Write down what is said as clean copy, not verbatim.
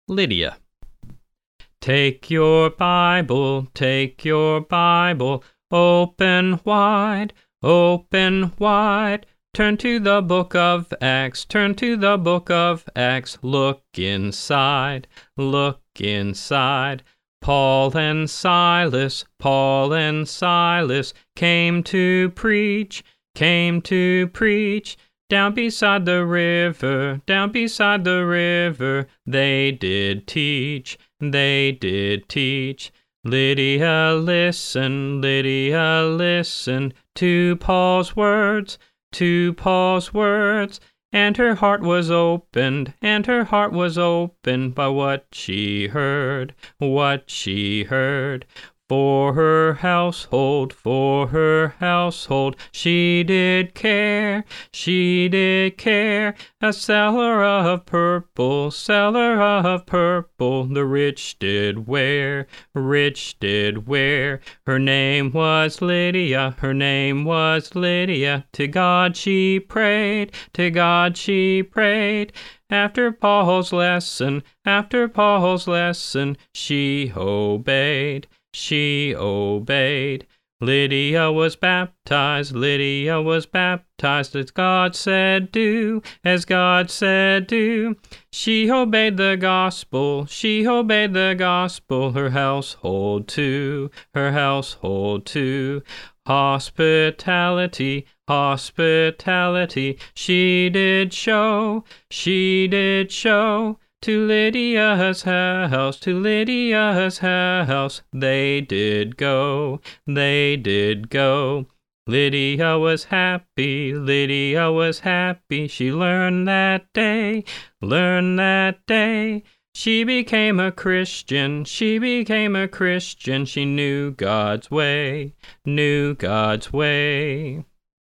Lydia. Take your Bible, open wide, turn to the book of Acts, look inside, Paul and Silas came to preach, down beside the river, they did teach. Lydia, listen to Paul's words, and her heart was opened by what she heard. For her household, she did care, a seller of purple, the rich did wear. Her name was Lydia, to God she prayed, After Paul's lesson, she obeyed. Lydia was baptized, as God said do. She obeyed the gospel, her household too. Hospitality, she did show. To Lydia's house, they did go. Lydia was happy, she learned that day. She became a Christian, she knew God's way.